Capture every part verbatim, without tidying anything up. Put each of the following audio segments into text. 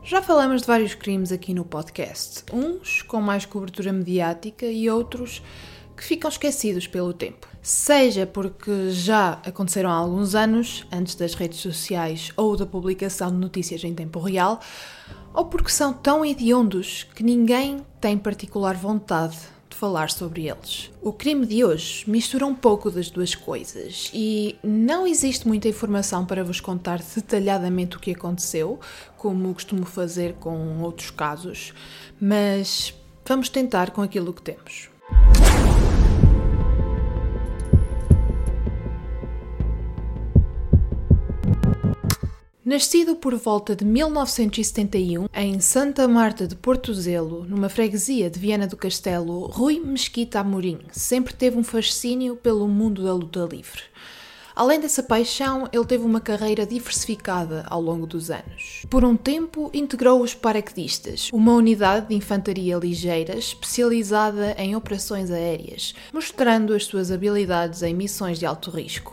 Já falamos de vários crimes aqui no podcast, uns com mais cobertura mediática e outros que ficam esquecidos pelo tempo. Seja porque já aconteceram há alguns anos, antes das redes sociais ou da publicação de notícias em tempo real, ou porque são tão hediondos que ninguém tem particular vontade de falar sobre eles. O crime de hoje mistura um pouco das duas coisas e não existe muita informação para vos contar detalhadamente o que aconteceu, como costumo fazer com outros casos, mas vamos tentar com aquilo que temos. Nascido por volta de mil novecentos e setenta e um, em Santa Marta de Portozelo, numa freguesia de Viana do Castelo, Rui Mesquita Amorim sempre teve um fascínio pelo mundo da luta livre. Além dessa paixão, ele teve uma carreira diversificada ao longo dos anos. Por um tempo, integrou os paraquedistas, uma unidade de infantaria ligeira especializada em operações aéreas, mostrando as suas habilidades em missões de alto risco.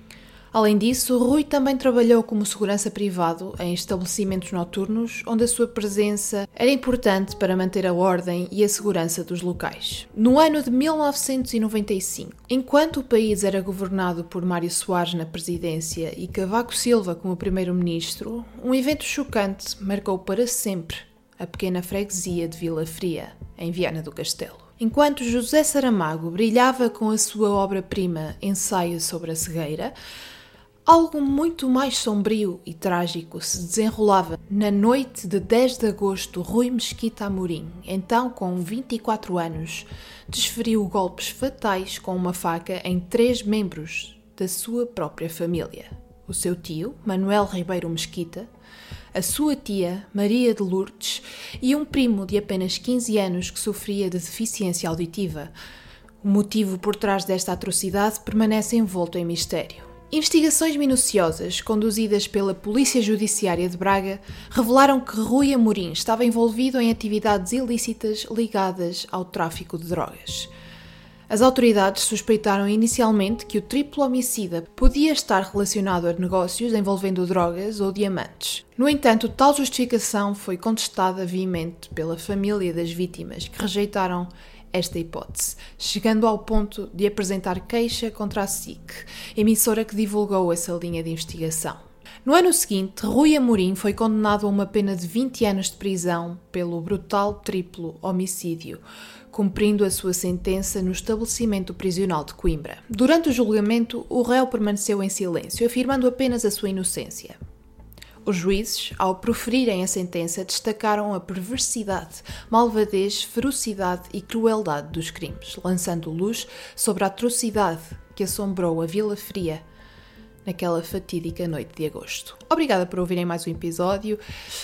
Além disso, Rui também trabalhou como segurança privado em estabelecimentos noturnos, onde a sua presença era importante para manter a ordem e a segurança dos locais. No ano de mil novecentos e noventa e cinco, enquanto o país era governado por Mário Soares na presidência e Cavaco Silva como primeiro-ministro, um evento chocante marcou para sempre a pequena freguesia de Vila Fria, em Viana do Castelo. Enquanto José Saramago brilhava com a sua obra-prima Ensaio sobre a Cegueira, algo muito mais sombrio e trágico se desenrolava na noite de dez de agosto. Rui Mesquita Amorim, então com vinte e quatro anos, desferiu golpes fatais com uma faca em três membros da sua própria família. O seu tio, Manuel Ribeiro Mesquita, a sua tia, Maria de Lourdes, e um primo de apenas quinze anos que sofria de deficiência auditiva. O motivo por trás desta atrocidade permanece envolto em mistério. Investigações minuciosas, conduzidas pela Polícia Judiciária de Braga, revelaram que Rui Amorim estava envolvido em atividades ilícitas ligadas ao tráfico de drogas. As autoridades suspeitaram inicialmente que o triplo homicida podia estar relacionado a negócios envolvendo drogas ou diamantes. No entanto, tal justificação foi contestada veemente pela família das vítimas, que rejeitaram esta hipótese, chegando ao ponto de apresentar queixa contra a S I C, emissora que divulgou essa linha de investigação. No ano seguinte, Rui Amorim foi condenado a uma pena de vinte anos de prisão pelo brutal triplo homicídio, cumprindo a sua sentença no estabelecimento prisional de Coimbra. Durante o julgamento, o réu permaneceu em silêncio, afirmando apenas a sua inocência. Os juízes, ao proferirem a sentença, destacaram a perversidade, malvadez, ferocidade e crueldade dos crimes, lançando luz sobre a atrocidade que assombrou a Vila Fria naquela fatídica noite de agosto. Obrigada por ouvirem mais um episódio.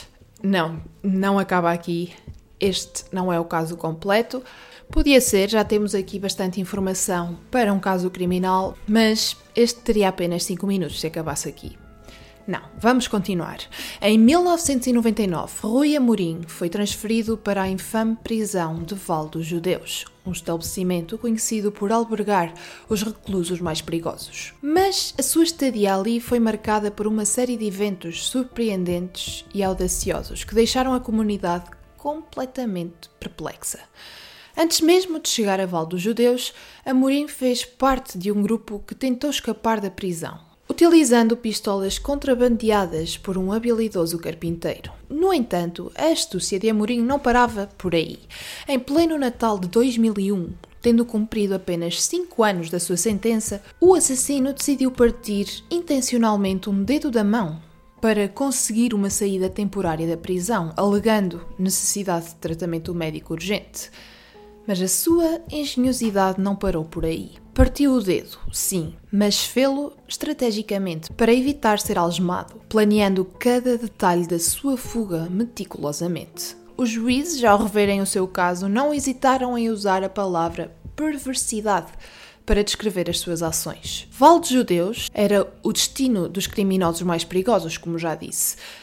Não, não acaba aqui. Este não é o caso completo. Podia ser, já temos aqui bastante informação para um caso criminal, mas este teria apenas cinco minutos se acabasse aqui. Não, vamos continuar. Em mil novecentos e noventa e nove, Rui Amorim foi transferido para a infame prisão de Val dos Judeus, um estabelecimento conhecido por albergar os reclusos mais perigosos. Mas a sua estadia ali foi marcada por uma série de eventos surpreendentes e audaciosos que deixaram a comunidade completamente perplexa. Antes mesmo de chegar a Val dos Judeus, Amorim fez parte de um grupo que tentou escapar da prisão, utilizando pistolas contrabandeadas por um habilidoso carpinteiro. No entanto, a astúcia de Amorim não parava por aí. Em pleno Natal de dois mil e um, tendo cumprido apenas cinco anos da sua sentença, o assassino decidiu partir intencionalmente um dedo da mão para conseguir uma saída temporária da prisão, alegando necessidade de tratamento médico urgente. Mas a sua engenhosidade não parou por aí. Partiu o dedo, sim, mas fê-lo estrategicamente para evitar ser algemado, planeando cada detalhe da sua fuga meticulosamente. Os juízes, ao reverem o seu caso, não hesitaram em usar a palavra perversidade para descrever as suas ações. Val dos Judeus era o destino dos criminosos mais perigosos, como já disse.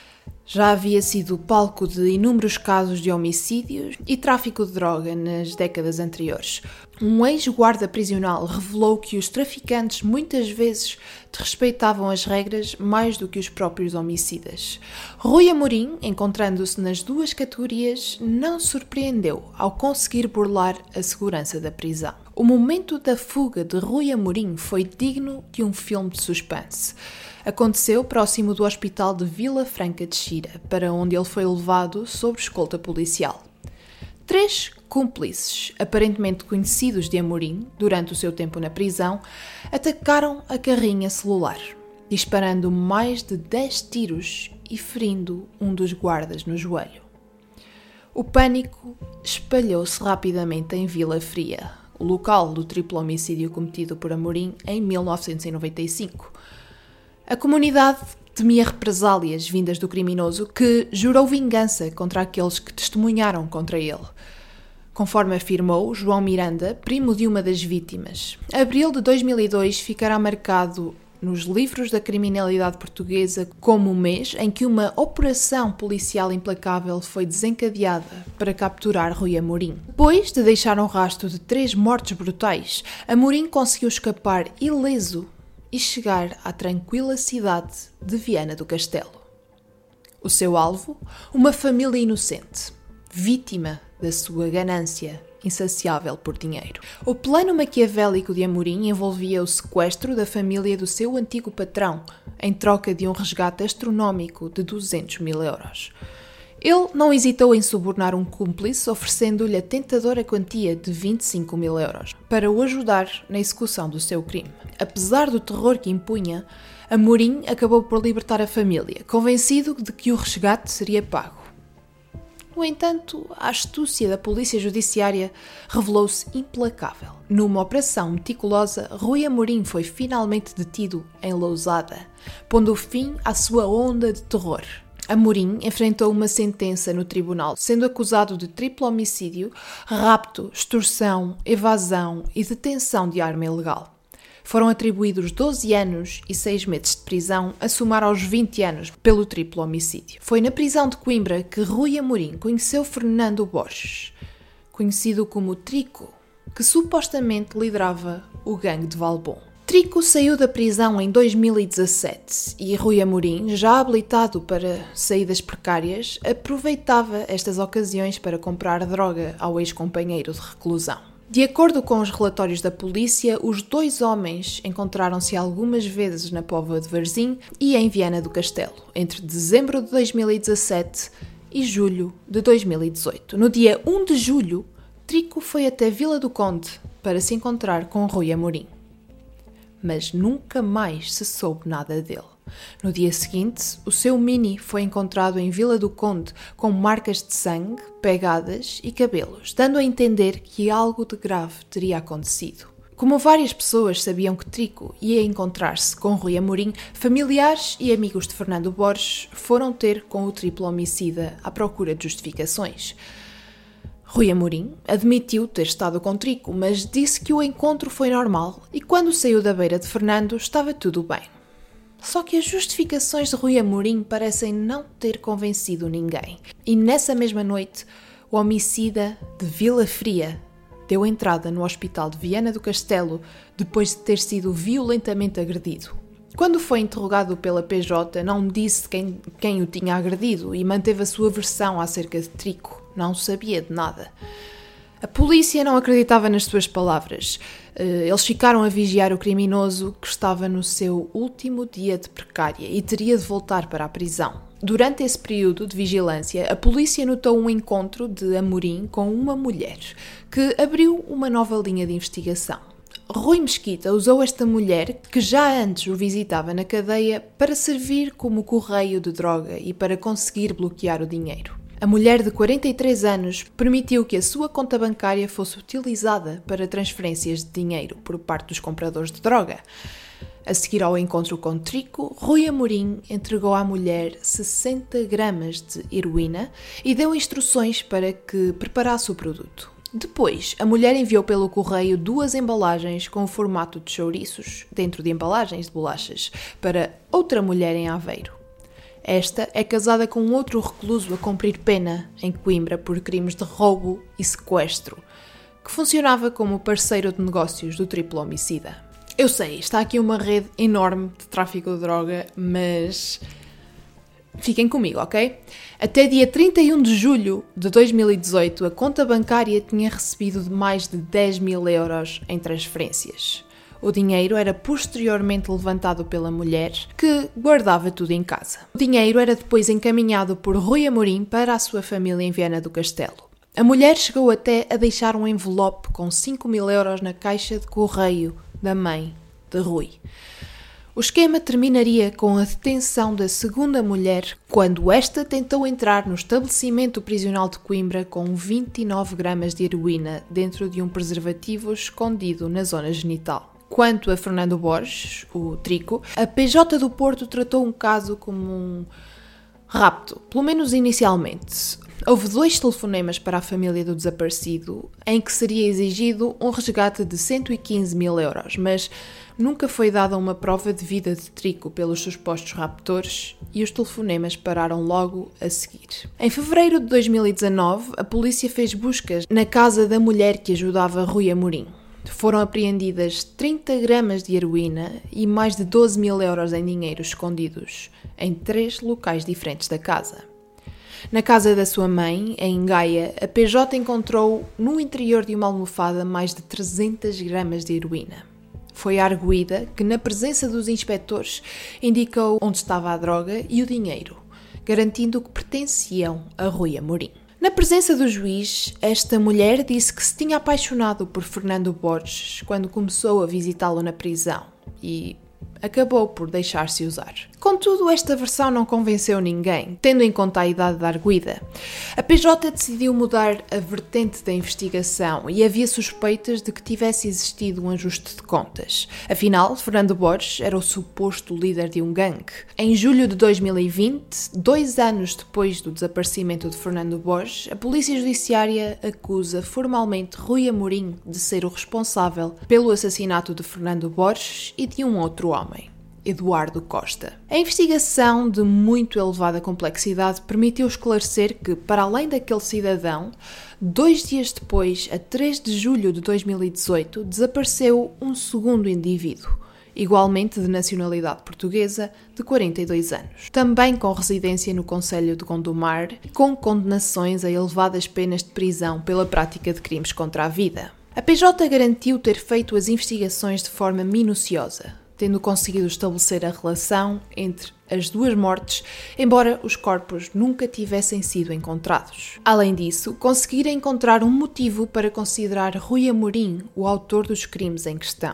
Já havia sido palco de inúmeros casos de homicídios e tráfico de droga nas décadas anteriores. Um ex-guarda prisional revelou que os traficantes muitas vezes desrespeitavam as regras mais do que os próprios homicidas. Rui Amorim, encontrando-se nas duas categorias, não surpreendeu ao conseguir burlar a segurança da prisão. O momento da fuga de Rui Amorim foi digno de um filme de suspense. Aconteceu próximo do hospital de Vila Franca de Xira, para onde ele foi levado sob escolta policial. Três cúmplices, aparentemente conhecidos de Amorim, durante o seu tempo na prisão, atacaram a carrinha celular, disparando mais de dez tiros e ferindo um dos guardas no joelho. O pânico espalhou-se rapidamente em Vila Fria, o local do triplo homicídio cometido por Amorim em mil novecentos e noventa e cinco. A comunidade temia represálias vindas do criminoso, que jurou vingança contra aqueles que testemunharam contra ele. Conforme afirmou João Miranda, primo de uma das vítimas, abril de dois mil e dois ficará marcado nos livros da criminalidade portuguesa como o mês em que uma operação policial implacável foi desencadeada para capturar Rui Amorim. Depois de deixar um rastro de três mortes brutais, Amorim conseguiu escapar ileso e chegar à tranquila cidade de Viana do Castelo. O seu alvo? Uma família inocente, vítima da sua ganância insaciável por dinheiro. O plano maquiavélico de Amorim envolvia o sequestro da família do seu antigo patrão, em troca de um resgate astronómico de duzentos mil euros. Ele não hesitou em subornar um cúmplice, oferecendo-lhe a tentadora quantia de vinte e cinco mil euros, para o ajudar na execução do seu crime. Apesar do terror que impunha, Amorim acabou por libertar a família, convencido de que o resgate seria pago. No entanto, a astúcia da polícia judiciária revelou-se implacável. Numa operação meticulosa, Rui Amorim foi finalmente detido em Lousada, pondo fim à sua onda de terror. Amorim enfrentou uma sentença no tribunal, sendo acusado de triplo homicídio, rapto, extorsão, evasão e detenção de arma ilegal. Foram atribuídos doze anos e seis meses de prisão, a somar aos vinte anos pelo triplo homicídio. Foi na prisão de Coimbra que Rui Amorim conheceu Fernando Borges, conhecido como Trico, que supostamente liderava o gangue de Valbom. Trico saiu da prisão em dois mil e dezassete e Rui Amorim, já habilitado para saídas precárias, aproveitava estas ocasiões para comprar droga ao ex-companheiro de reclusão. De acordo com os relatórios da polícia, os dois homens encontraram-se algumas vezes na Póvoa de Varzim e em Viana do Castelo, entre dezembro de dois mil e dezassete e julho de dois mil e dezoito. No dia um de julho, Trico foi até Vila do Conde para se encontrar com Rui Amorim. Mas nunca mais se soube nada dele. No dia seguinte, o seu Mini foi encontrado em Vila do Conde com marcas de sangue, pegadas e cabelos, dando a entender que algo de grave teria acontecido. Como várias pessoas sabiam que Trico ia encontrar-se com Rui Amorim, familiares e amigos de Fernando Borges foram ter com o triplo homicida à procura de justificações. Rui Amorim admitiu ter estado com Trico, mas disse que o encontro foi normal e quando saiu da beira de Fernando estava tudo bem. Só que as justificações de Rui Amorim parecem não ter convencido ninguém. E nessa mesma noite, o homicida de Vila Fria deu entrada no hospital de Viana do Castelo depois de ter sido violentamente agredido. Quando foi interrogado pela P J, não disse quem, quem o tinha agredido e manteve a sua versão acerca de Trico. Não sabia de nada. A polícia não acreditava nas suas palavras. Eles ficaram a vigiar o criminoso que estava no seu último dia de precária e teria de voltar para a prisão. Durante esse período de vigilância, a polícia notou um encontro de Amorim com uma mulher, que abriu uma nova linha de investigação. Rui Mesquita usou esta mulher, que já antes o visitava na cadeia, para servir como correio de droga e para conseguir bloquear o dinheiro. A mulher de quarenta e três anos permitiu que a sua conta bancária fosse utilizada para transferências de dinheiro por parte dos compradores de droga. A seguir ao encontro com Trico, Rui Amorim entregou à mulher sessenta gramas de heroína e deu instruções para que preparasse o produto. Depois, a mulher enviou pelo correio duas embalagens com o formato de chouriços, dentro de embalagens de bolachas, para outra mulher em Aveiro. Esta é casada com outro recluso a cumprir pena em Coimbra por crimes de roubo e sequestro, que funcionava como parceiro de negócios do triplo homicida. Eu sei, está aqui uma rede enorme de tráfico de droga, mas fiquem comigo, ok? Até dia trinta e um de julho de dois mil e dezoito, a conta bancária tinha recebido de mais de dez mil euros em transferências. O dinheiro era posteriormente levantado pela mulher, que guardava tudo em casa. O dinheiro era depois encaminhado por Rui Amorim para a sua família em Viana do Castelo. A mulher chegou até a deixar um envelope com cinco mil euros na caixa de correio da mãe de Rui. O esquema terminaria com a detenção da segunda mulher quando esta tentou entrar no estabelecimento prisional de Coimbra com vinte e nove gramas de heroína dentro de um preservativo escondido na zona genital. Quanto a Fernando Borges, o Trico, a P J do Porto tratou um caso como um rapto, pelo menos inicialmente. Houve dois telefonemas para a família do desaparecido, em que seria exigido um resgate de cento e quinze mil euros, mas nunca foi dada uma prova de vida de Trico pelos supostos raptores e os telefonemas pararam logo a seguir. Em fevereiro de dois mil e dezanove, a polícia fez buscas na casa da mulher que ajudava Rui Amorim. Foram apreendidas trinta gramas de heroína e mais de doze mil euros em dinheiro escondidos em três locais diferentes da casa. Na casa da sua mãe, em Gaia, a P J encontrou no interior de uma almofada mais de trezentas gramas de heroína. Foi arguida que, na presença dos inspectores, indicou onde estava a droga e o dinheiro, garantindo que pertenciam a Rui Amorim. Na presença do juiz, esta mulher disse que se tinha apaixonado por Fernando Borges quando começou a visitá-lo na prisão e acabou por deixar-se usar. Contudo, esta versão não convenceu ninguém, tendo em conta a idade da arguida. A P J decidiu mudar a vertente da investigação e havia suspeitas de que tivesse existido um ajuste de contas. Afinal, Fernando Borges era o suposto líder de um gangue. Em julho de dois mil e vinte, dois anos depois do desaparecimento de Fernando Borges, a Polícia Judiciária acusa formalmente Rui Amorim de ser o responsável pelo assassinato de Fernando Borges e de um outro homem, Eduardo Costa. A investigação, de muito elevada complexidade, permitiu esclarecer que, para além daquele cidadão, dois dias depois, a três de julho de dois mil e dezoito, desapareceu um segundo indivíduo, igualmente de nacionalidade portuguesa, de quarenta e dois anos, também com residência no concelho de Gondomar, com condenações a elevadas penas de prisão pela prática de crimes contra a vida. A P J garantiu ter feito as investigações de forma minuciosa, tendo conseguido estabelecer a relação entre as duas mortes, embora os corpos nunca tivessem sido encontrados. Além disso, conseguiram encontrar um motivo para considerar Rui Amorim o autor dos crimes em questão.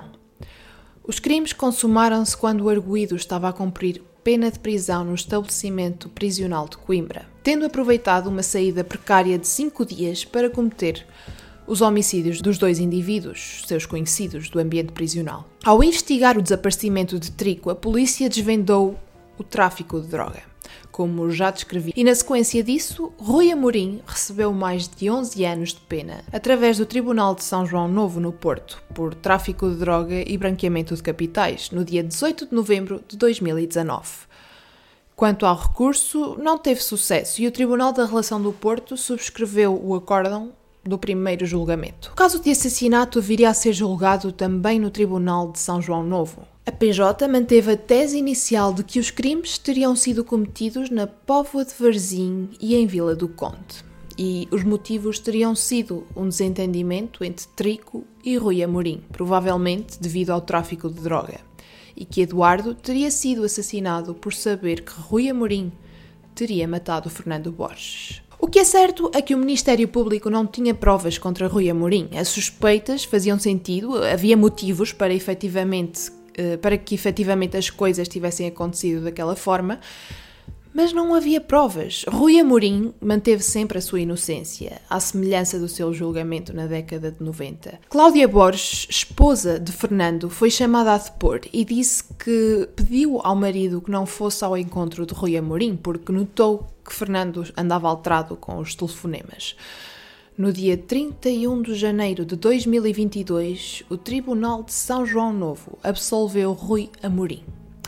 Os crimes consumaram-se quando o arguido estava a cumprir pena de prisão no estabelecimento prisional de Coimbra, tendo aproveitado uma saída precária de cinco dias para cometer os homicídios dos dois indivíduos, seus conhecidos, do ambiente prisional. Ao investigar o desaparecimento de Trico, a polícia desvendou o tráfico de droga, como já descrevi. E na sequência disso, Rui Amorim recebeu mais de onze anos de pena, através do Tribunal de São João Novo, no Porto, por tráfico de droga e branqueamento de capitais, no dia dezoito de novembro de dois mil e dezanove. Quanto ao recurso, não teve sucesso e o Tribunal da Relação do Porto subscreveu o acórdão do primeiro julgamento. O caso de assassinato viria a ser julgado também no Tribunal de São João Novo. A P J manteve a tese inicial de que os crimes teriam sido cometidos na Póvoa de Varzim e em Vila do Conde, e os motivos teriam sido um desentendimento entre Trico e Rui Amorim, provavelmente devido ao tráfico de droga, e que Eduardo teria sido assassinado por saber que Rui Amorim teria matado Fernando Borges. O que é certo é que o Ministério Público não tinha provas contra Rui Amorim. As suspeitas faziam sentido, havia motivos para, efetivamente, para que efetivamente as coisas tivessem acontecido daquela forma, mas não havia provas. Rui Amorim manteve sempre a sua inocência, à semelhança do seu julgamento na década de noventa. Cláudia Borges, esposa de Fernando, foi chamada a depor e disse que pediu ao marido que não fosse ao encontro de Rui Amorim porque notou que Fernando andava alterado com os telefonemas. No dia trinta e um de janeiro de dois mil e vinte e dois, o Tribunal de São João Novo absolveu Rui Amorim.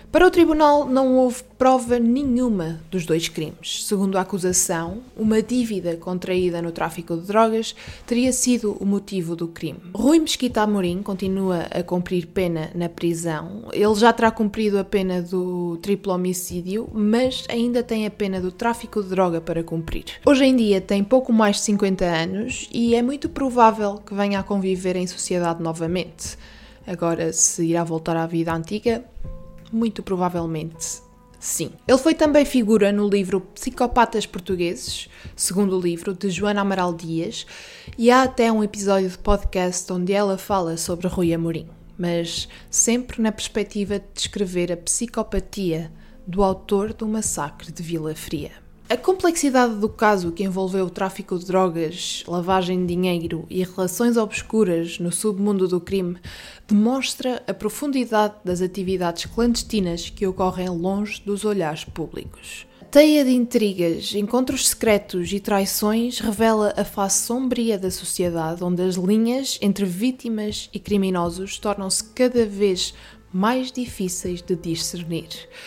Para o tribunal, não houve prova nenhuma dos dois crimes. Segundo a acusação, uma dívida contraída no tráfico de drogas teria sido o motivo do crime. Rui Mesquita Amorim continua a cumprir pena na prisão. Ele já terá cumprido a pena do triplo homicídio, mas ainda tem a pena do tráfico de droga para cumprir. Hoje em dia tem pouco mais de cinquenta anos e é muito provável que venha a conviver em sociedade novamente. Agora, se irá voltar à vida antiga, muito provavelmente sim. Ele foi também figura no livro Psicopatas Portugueses, segundo livro, de Joana Amaral Dias, e há até um episódio de podcast onde ela fala sobre Rui Amorim, mas sempre na perspectiva de descrever a psicopatia do autor do massacre de Vila Fria. A complexidade do caso, que envolveu o tráfico de drogas, lavagem de dinheiro e relações obscuras no submundo do crime, demonstra a profundidade das atividades clandestinas que ocorrem longe dos olhares públicos. A teia de intrigas, encontros secretos e traições revela a face sombria da sociedade, onde as linhas entre vítimas e criminosos tornam-se cada vez mais difíceis de discernir.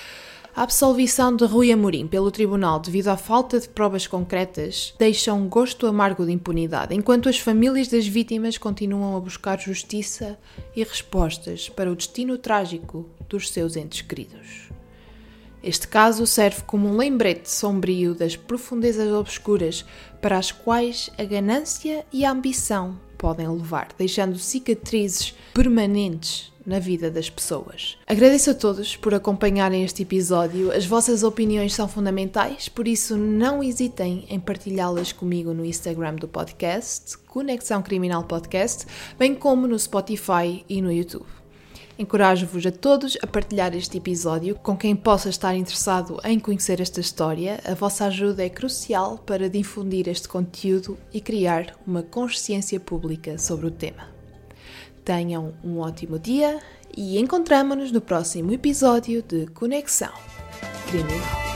A absolvição de Rui Amorim pelo tribunal devido à falta de provas concretas deixa um gosto amargo de impunidade, enquanto as famílias das vítimas continuam a buscar justiça e respostas para o destino trágico dos seus entes queridos. Este caso serve como um lembrete sombrio das profundezas obscuras para as quais a ganância e a ambição podem levar, deixando cicatrizes permanentes na vida das pessoas. Agradeço a todos por acompanharem este episódio. As vossas opiniões são fundamentais, por isso não hesitem em partilhá-las comigo no Instagram do podcast, Conexão Criminal Podcast, bem como no Spotify e no YouTube. Encorajo-vos a todos a partilhar este episódio com quem possa estar interessado em conhecer esta história. A vossa ajuda é crucial para difundir este conteúdo e criar uma consciência pública sobre o tema. Tenham um ótimo dia e encontramo-nos no próximo episódio de Conexão Criminal.